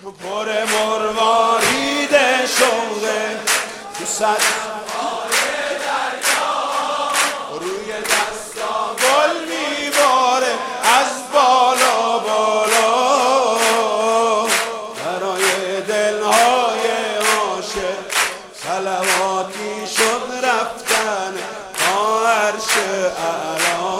پر مروارید شوقه تو صدهای دریا روی دستا گل میباره از بالا بالا برای دلهای عاشق صلواتی شد رفتن تا عرش اعلا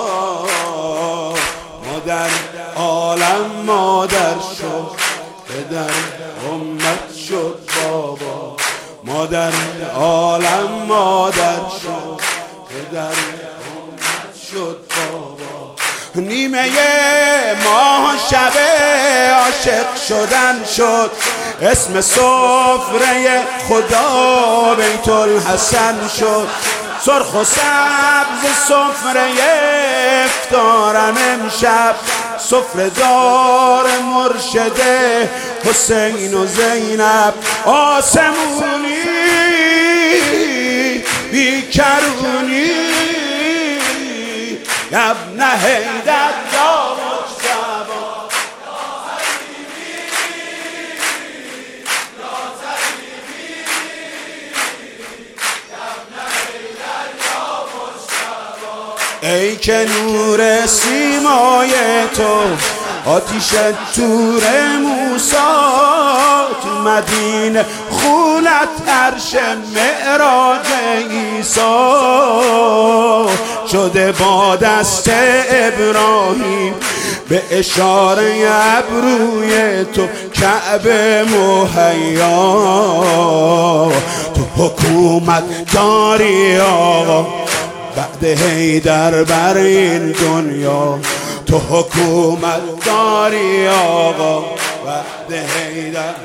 مادر عالم مادر شد پدر امت شد بابا مادر عالم مادر شد پدر امت شد بابا نیمه ماه شب عاشق شدن شد اسم سفره خدا بیت الحسن شد سرخ و سبز سفره افطارم امشب سفره دار مرشد حسین و زینب آسمونی بیکرونی ابن حیدر یا مجتبی یا حبیبی یا طبیبی ابن حیدر یا مجتبی ای که نور سیمای تو آتیش تور موسی تو مدینه خونت عرش معراج عیسی شده با دست ابراهیم به اشاره ابروی تو کعبه مهیا تو حکومت داری آقا بعد حیدر بر این دنیا تو حکومت داری آقا بعد حیدر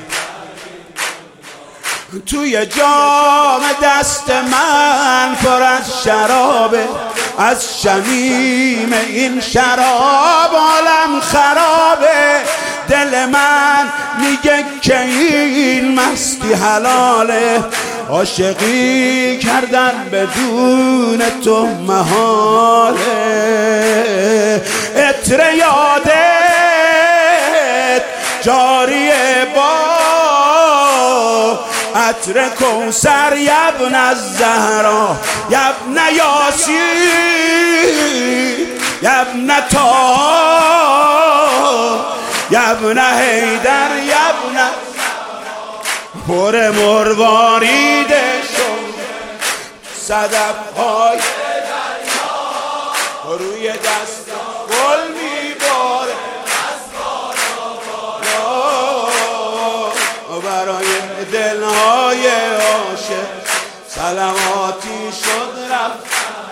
توی جام دست من پر از شرابه از شمیم این شراب عالم خرابه دل من میگه که این مستی حلاله عاشقی کردن بدون تو محاله عطر یادت جاریه با عطر کوثر یبن الزهرا یبن یاسین یبن طه یبن حیدر یبن پر مروارید شد صدفهای دریا روی دست گل میباره از بالا بالا برای دلهای عاشق صلواتی شد رفتن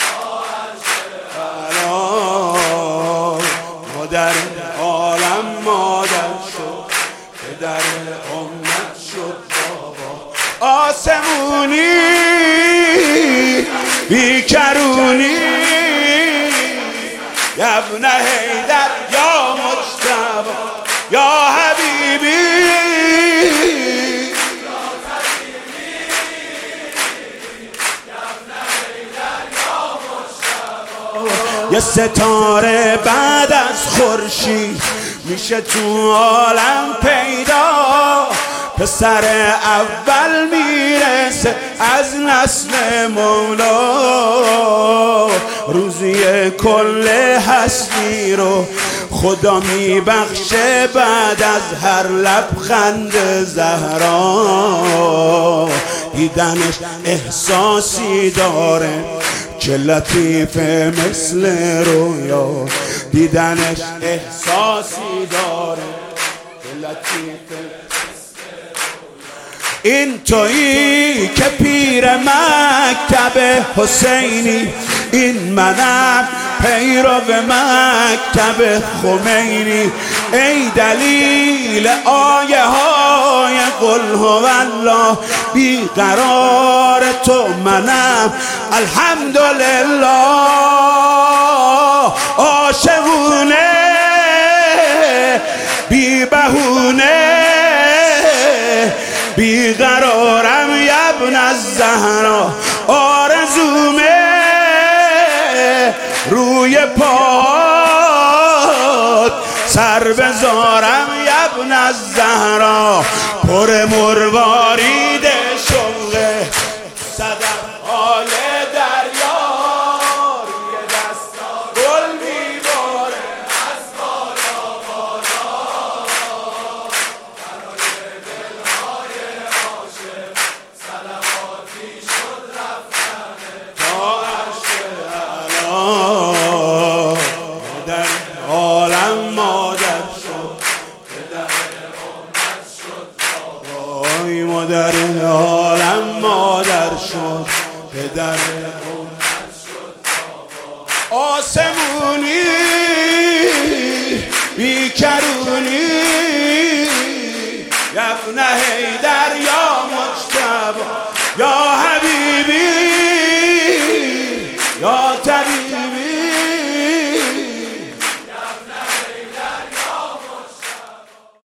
مادر عالم مادر شد پدر امت شد بابا آسمونی بیکرونی ابن حیدر یا مجتبی یا حبیبی یه ستاره بعد از خورشید میشه تو عالم پیدا پسر اول میرسه از نسل مولا روزی کل هستی رو خدا میبخشه بعد از هر لبخند زهرا دیدنش احساسی داره چه لطیفه مثل رویا دیدنش احساسی داره چه لطیفه این تویی که پیر مکتب حسینی این منم پیرو مکتب خمینی ای دلیل آیه های قل هو الله بیقرار تو منم الحمدلله عاشقونه بی بهونه بیقرارم یبن الزهرا آرزومه روی پات سر بذارم یبن ابن الزهرا پر مروارید شغل صدف آل دریا روی دست گل میباره از بالا بالا برای دلهای عاشق صلواتی شد رفتنه تا عرش اعلی در عالم مادر شد پدر امت شد وای مادر عالم مادر شد پدر امت شد آسمونی بیکرونی ابن حیدر یا مجتبی یا حبیب